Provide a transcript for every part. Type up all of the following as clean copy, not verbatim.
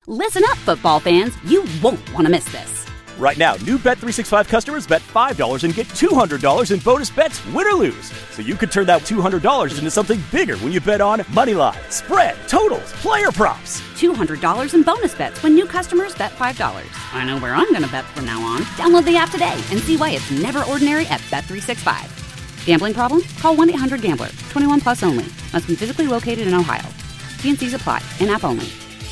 Listen up, football fans. You won't want to miss this. Right now, new Bet365 customers bet $5 and get $200 in bonus bets, win or lose. So you could turn that $200 into something bigger when you bet on moneyline, spread, totals, player props. $200 in bonus bets when new customers bet $5. I know where I'm going to bet from now on. Download the app today and see why it's never ordinary at Bet365. Gambling problem? Call 1-800-GAMBLER. 21 plus only. Must be physically located in Ohio. T&Cs apply. In-app only.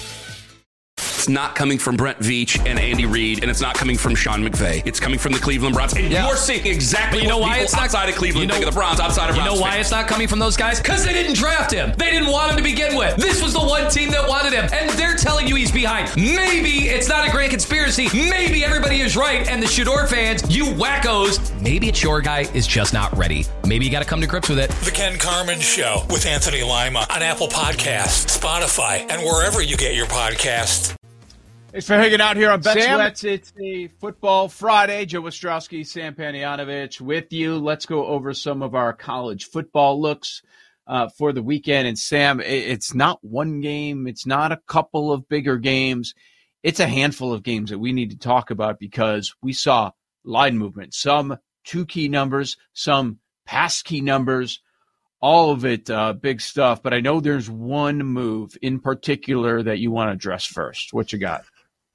It's not coming from Brent Veach and Andy Reid, and it's not coming from Sean McVay. It's coming from the Cleveland Browns. And you're seeing exactly what people outside of Cleveland think of the Browns, outside of Browns. You know why it's not coming from those guys? Because they didn't draft him. They didn't want him to begin with. This was the one team that wanted him, and they're telling you he's behind. Maybe it's not a grand conspiracy. Maybe everybody is right, and the Shador fans, you wackos, maybe it's your guy is just not ready. Maybe you got to come to grips with it. The Ken Carman Show with Anthony Lima on Apple Podcasts, Spotify, and wherever you get your podcasts. Thanks for hanging out here on BetSweats. It's a Football Friday. Joe Ostrowski, Sam Panayotovich with you. Let's go over some of our college football looks for the weekend. And Sam, it's not one game. It's not a couple of bigger games. It's a handful of games that we need to talk about because we saw line movement, some 2 key numbers, some pass key numbers, all of it big stuff. But I know there's one move in particular that you want to address first. What you got?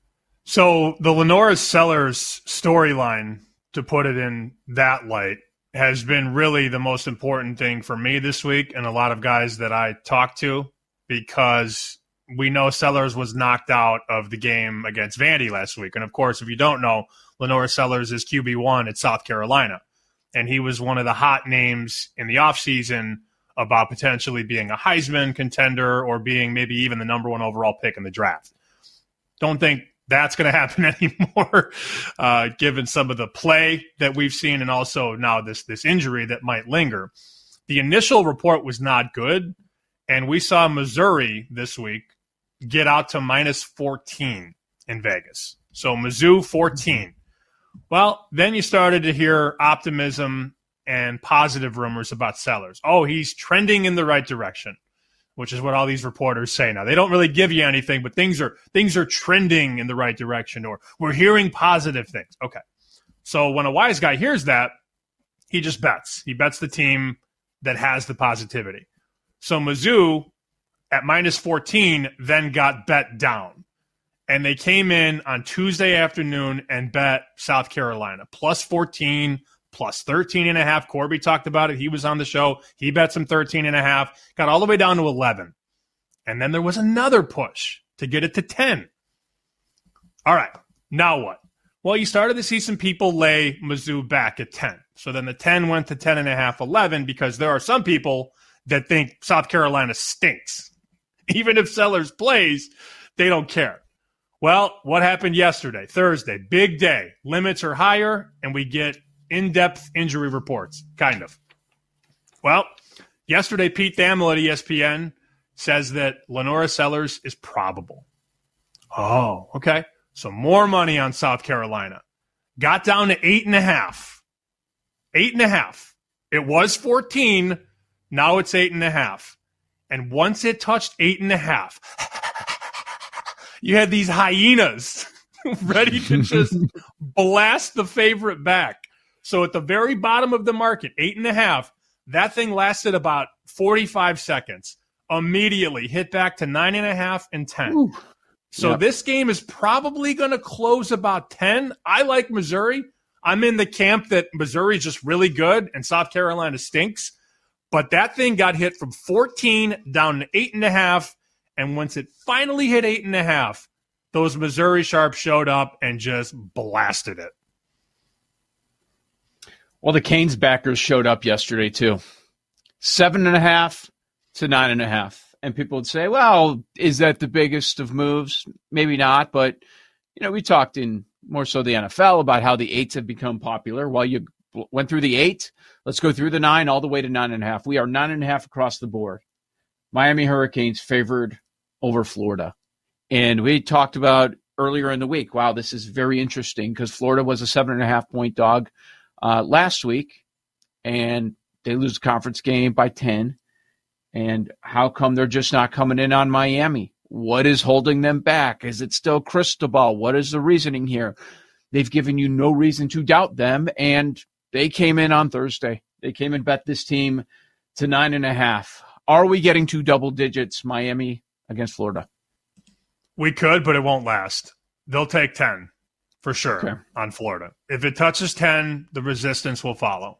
So the Lenora Sellers storyline, to put it in that light, has been really the most important thing for me this week and a lot of guys that I talked to, because we know Sellers was knocked out of the game against Vandy last week. And, of course, if you don't know, Lenora Sellers is QB1 at South Carolina. And he was one of the hot names in the offseason about potentially being a Heisman contender or being maybe even the number 1 overall pick in the draft. Don't think that's going to happen anymore, given some of the play that we've seen and also now this injury that might linger. The initial report was not good, and we saw Missouri this week get out to minus 14 in Vegas. So Mizzou 14. Well, then you started to hear optimism and positive rumors about Sellers. Oh, he's trending in the right direction, which is what all these reporters say now. They don't really give you anything, but things are trending in the right direction, or we're hearing positive things. Okay. So when a wise guy hears that, he just bets. He bets the team that has the positivity. So Mizzou at minus 14 then got bet down. And they came in on Tuesday afternoon and bet South Carolina plus 14, plus 13.5. Corby talked about it. He was on the show. He bet some 13.5, got all the way down to 11. And then there was another push to get it to 10. All right, now what? Well, you started to see some people lay Mizzou back at 10. So then the 10 went to 10.5, 11, because there are some people that think South Carolina stinks. Even if Sellers plays, they don't care. Well, what happened yesterday? Thursday, big day. Limits are higher, and we get in-depth injury reports, kind of. Well, yesterday, Pete Thamel at ESPN says that Lenora Sellers is probable. Oh, okay. So more money on South Carolina. Got down to 8.5. 8.5. It was 14. Now it's 8.5. And once it touched 8.5, you had these hyenas ready to just blast the favorite back. So at the very bottom of the market, 8.5, that thing lasted about 45 seconds. Immediately hit back to 9.5 and 10. Ooh. So yep. This game is probably going to close about 10. I like Missouri. I'm in the camp that Missouri is just really good and South Carolina stinks. But that thing got hit from 14 down to 8.5. And once it finally hit 8.5, those Missouri Sharps showed up and just blasted it. Well, the Canes backers showed up yesterday, too. 7.5 to 9.5. And people would say, well, is that the biggest of moves? Maybe not. But, you know, we talked in more so the NFL about how the 8s have become popular. While you went through the 8, let's go through the 9 all the way to 9.5. We are 9.5 across the board. Miami Hurricanes favored over Florida. And we talked about earlier in the week, wow, this is very interesting because Florida was a 7.5-point dog last week, and they lose the conference game by 10. And how come they're just not coming in on Miami? What is holding them back? Is it still Cristobal? What is the reasoning here? They've given you no reason to doubt them, and they came in on Thursday. They came and bet this team to 9.5. Are we getting to double digits, Miami against Florida? We could, but it won't last. They'll take 10 for sure on Florida. If it touches 10, the resistance will follow.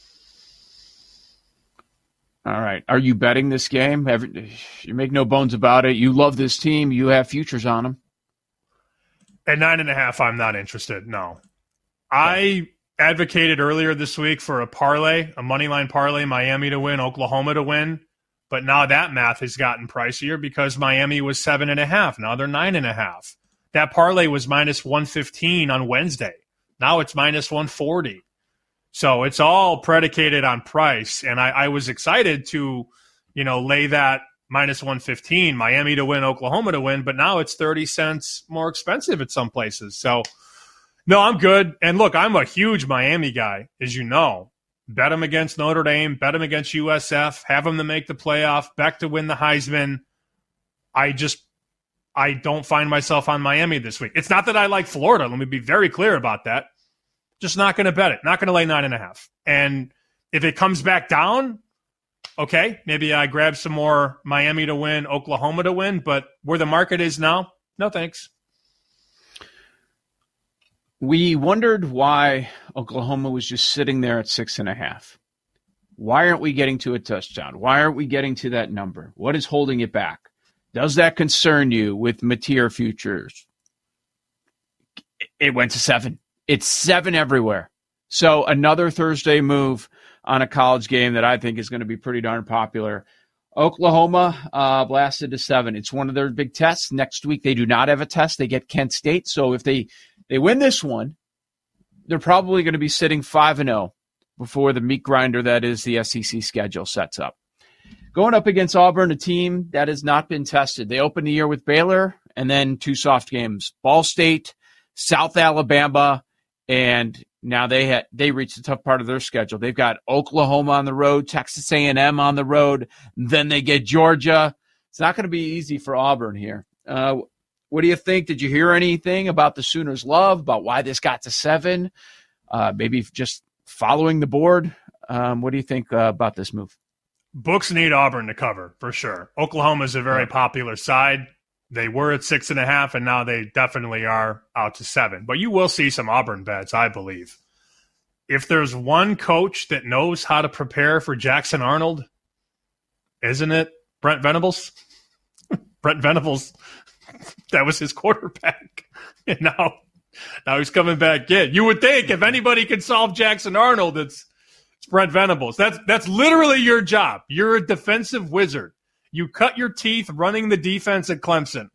All right. Are you betting this game? You make no bones about it. You love this team. You have futures on them. At 9.5, I'm not interested. No. I advocated earlier this week for a parlay, a money line parlay, Miami to win, Oklahoma to win. But now that math has gotten pricier because Miami was 7.5. Now they're 9.5. That parlay was minus 115 on Wednesday. Now it's minus 140. So it's all predicated on price. And I was excited to, lay that minus 115, Miami to win, Oklahoma to win. But now it's 30 cents more expensive at some places. So, no, I'm good. And look, I'm a huge Miami guy, as you know. Bet them against Notre Dame, bet them against USF, have them to make the playoff, Beck to win the Heisman. I don't find myself on Miami this week. It's not that I like Florida. Let me be very clear about that. Just not going to bet it. Not going to lay 9.5. And if it comes back down, okay, maybe I grab some more Miami to win, Oklahoma to win. But where the market is now, no thanks. We wondered why Oklahoma was just sitting there at 6.5. Why aren't we getting to a touchdown? Why aren't we getting to that number? What is holding it back? Does that concern you with Mateer futures? It went to 7. It's 7 everywhere. So another Thursday move on a college game that I think is going to be pretty darn popular. Oklahoma blasted to 7. It's one of their big tests. Next week they do not have a test. They get Kent State. So if they win this one, they're probably going to be sitting 5-0 before the meat grinder that is the SEC schedule sets up. Going up against Auburn, a team that has not been tested. They opened the year with Baylor and then 2 soft games. Ball State, South Alabama, and now they reached the tough part of their schedule. They've got Oklahoma on the road, Texas A&M on the road, then they get Georgia. It's not going to be easy for Auburn here. What do you think? Did you hear anything about the Sooners' love, about why this got to 7? Maybe just following the board? What do you think about this move? Books need Auburn to cover, for sure. Oklahoma is a very popular side. They were at 6.5, and now they definitely are out to 7. But you will see some Auburn bets, I believe. If there's one coach that knows how to prepare for Jackson Arnold, isn't it Brent Venables? Brent Venables, that was his quarterback. And now he's coming back in. You would think if anybody could solve Jackson Arnold, it's Brent Venables. That's literally your job. You're a defensive wizard. You cut your teeth running the defense at Clemson.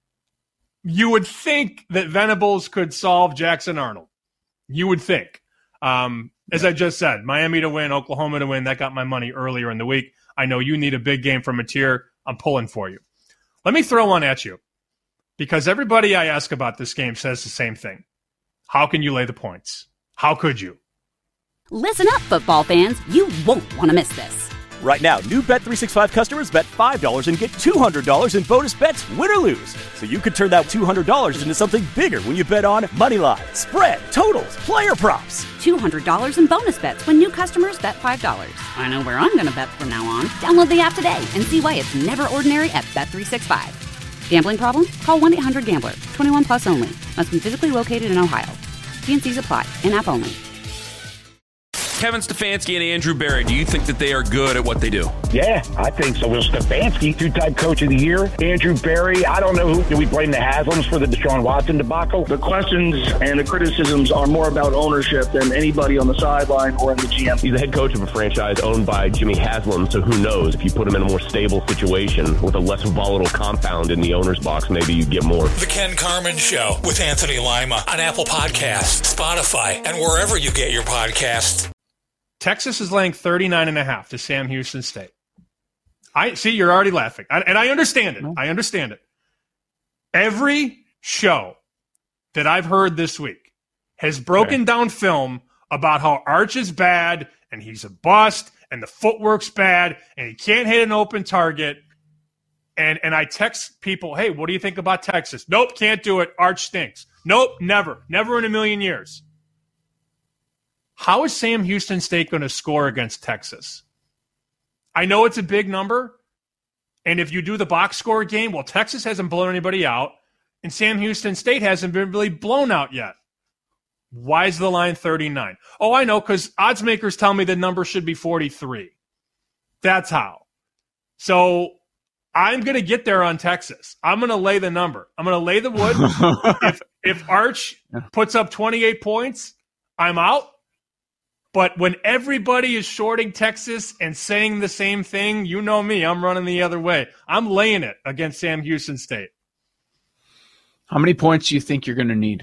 You would think that Venables could solve Jackson Arnold. You would think. As I just said, Miami to win, Oklahoma to win. That got my money earlier in the week. I know you need a big game from Mateer. I'm pulling for you. Let me throw one at you, because everybody I ask about this game says the same thing. How can you lay the points? How could you? Listen up, football fans. You won't want to miss this. Right now, new Bet365 customers bet $5 and get $200 in bonus bets, win or lose. So you could turn that $200 into something bigger when you bet on Moneyline, spread, totals, player props. $200 in bonus bets when new customers bet $5. I know where I'm going to bet from now on. Download the app today and see why it's never ordinary at Bet365. Gambling problem? Call 1-800-GAMBLER. 21 plus only. Must be physically located in Ohio. T&Cs apply. In-app only. Kevin Stefanski and Andrew Berry, do you think that they are good at what they do? Yeah, I think so. Will Stefanski, 2-time coach of the year. Andrew Berry, I don't know who. Do we blame the Haslams for the Deshaun Watson debacle? The questions and the criticisms are more about ownership than anybody on the sideline or in the GM. He's the head coach of a franchise owned by Jimmy Haslam, so who knows? If you put him in a more stable situation with a less volatile compound in the owner's box, maybe you get more. The Ken Carman Show with Anthony Lima on Apple Podcasts, Spotify, and wherever you get your podcasts. Texas is laying 39.5 to Sam Houston State. I see you're already laughing. And I understand it. I understand it. Every show that I've heard this week has broken down film about how Arch is bad and he's a bust and the footwork's bad and he can't hit an open target. And I text people, hey, what do you think about Texas? Nope, can't do it. Arch stinks. Nope, never in a million years. How is Sam Houston State going to score against Texas? I know it's a big number. And if you do the box score game, well, Texas hasn't blown anybody out. And Sam Houston State hasn't been really blown out yet. Why is the line 39? Oh, I know, because odds makers tell me the number should be 43. That's how. So I'm going to get there on Texas. I'm going to lay the number. I'm going to lay the wood. If Arch puts up 28 points, I'm out. But when everybody is shorting Texas and saying the same thing, you know me, I'm running the other way. I'm laying it against Sam Houston State. How many points do you think you're going to need?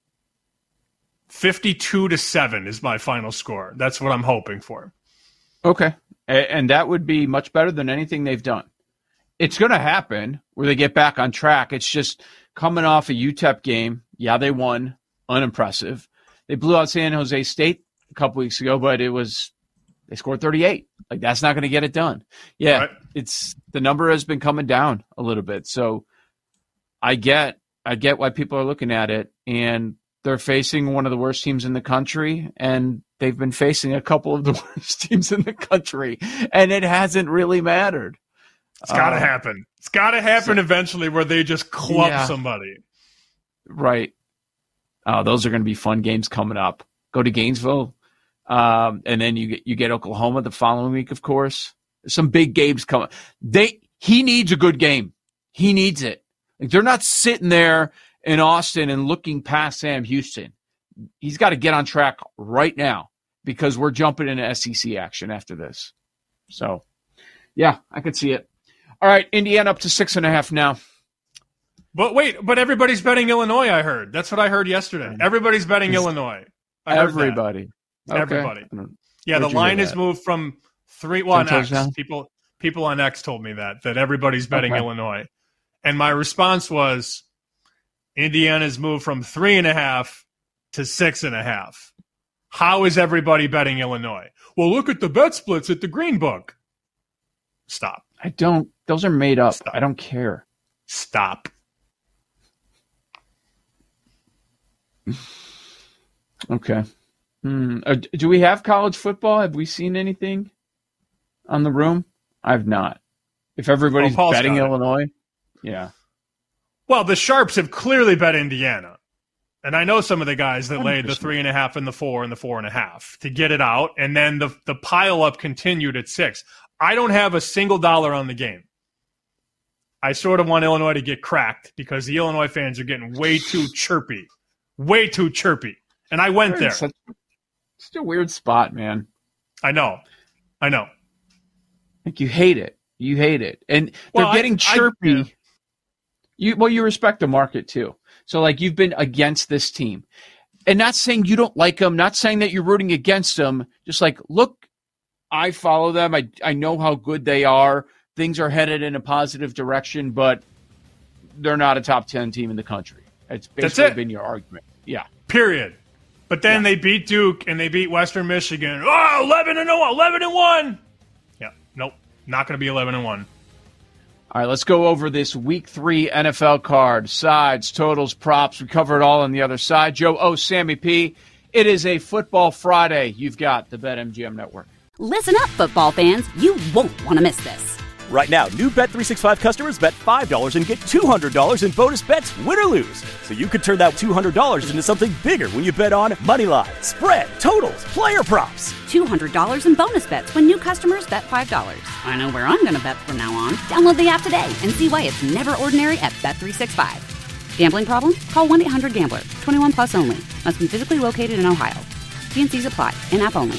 52-7 is my final score. That's what I'm hoping for. Okay. And that would be much better than anything they've done. It's going to happen where they get back on track. It's just coming off a UTEP game. Yeah, they won. Unimpressive. They blew out San Jose State a couple weeks ago, but they scored 38. Like, that's not going to get it done. Yeah, right. It's the number has been coming down a little bit. So I get why people are looking at it, and they're facing one of the worst teams in the country, and they've been facing a couple of the worst teams in the country, and it hasn't really mattered. It's got to happen. It's got to happen eventually where they just club somebody. Right. Those are going to be fun games coming up. Go to Gainesville, and then you get Oklahoma the following week, of course. There's some big games coming. He needs a good game. He needs it. Like, they're not sitting there in Austin and looking past Sam Houston. He's got to get on track right now because we're jumping into SEC action after this. So, yeah, I could see it. All right, Indiana up to 6.5 now. But everybody's betting Illinois, I heard. That's what I heard yesterday. Everybody's betting Illinois. Everybody. Okay. Everybody. Yeah, the line has moved from 3 on X. People on X told me that everybody's betting Illinois. And my response was, Indiana's moved from 3.5 to 6.5. How is everybody betting Illinois? Well, look at the bet splits at the Green Book. Stop. Those are made up. Stop. I don't care. Stop. Okay. Do we have college football? Have we seen anything on the room? I've not. If everybody's betting Illinois, yeah. Well, the Sharps have clearly bet Indiana. And I know some of the guys that laid the 3.5 and the 4 and the 4.5 to get it out. And then the pile up continued at 6. I don't have a single dollar on the game. I sort of want Illinois to get cracked because the Illinois fans are getting way too chirpy. Way too chirpy. And I went there. Such a weird spot, man. I know. Like, you hate it. And they're getting chirpy. You respect the market too. So, like, you've been against this team. And not saying you don't like them, not saying that you're rooting against them. Just like, look, I follow them. I know how good they are. Things are headed in a positive direction, but they're not a top 10 team in the country. It's basically been your argument. Yeah. Period. But then they beat Duke and they beat Western Michigan. 11-1. Yeah. Nope. Not going to be 11-1. All right, let's go over this Week 3 NFL card. Sides, totals, props. We cover it all on the other side. Joe O, Sammy P. It is a Football Friday. You've got the BetMGM Network. Listen up, football fans. You won't want to miss this. Right now, new Bet365 customers bet $5 and get $200 in bonus bets, win or lose. So you could turn that $200 into something bigger when you bet on moneyline, spread, totals, player props. $200 in bonus bets when new customers bet $5. I know where I'm going to bet from now on. Download the app today and see why it's never ordinary at Bet365. Gambling problem? Call 1-800-GAMBLER. 21 plus only. Must be physically located in Ohio. T&Cs apply. In-app only.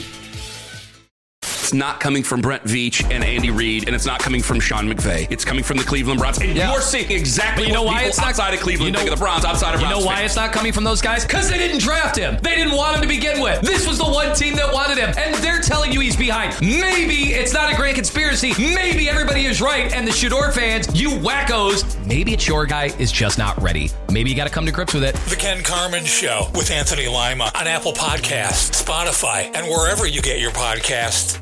It's not coming from Brent Veach and Andy Reid, and it's not coming from Sean McVay. It's coming from the Cleveland Browns. And you're seeing exactly what people outside of Cleveland think of the Browns, outside of Browns. You know why it's not coming from those guys? Because they didn't draft him. They didn't want him to begin with. This was the one team that wanted him, and they're telling you he's behind. Maybe it's not a grand conspiracy. Maybe everybody is right, and the Shador fans, you wackos, maybe it's your guy is just not ready. Maybe you got to come to grips with it. The Ken Carman Show with Anthony Lima on Apple Podcasts, Spotify, and wherever you get your podcasts.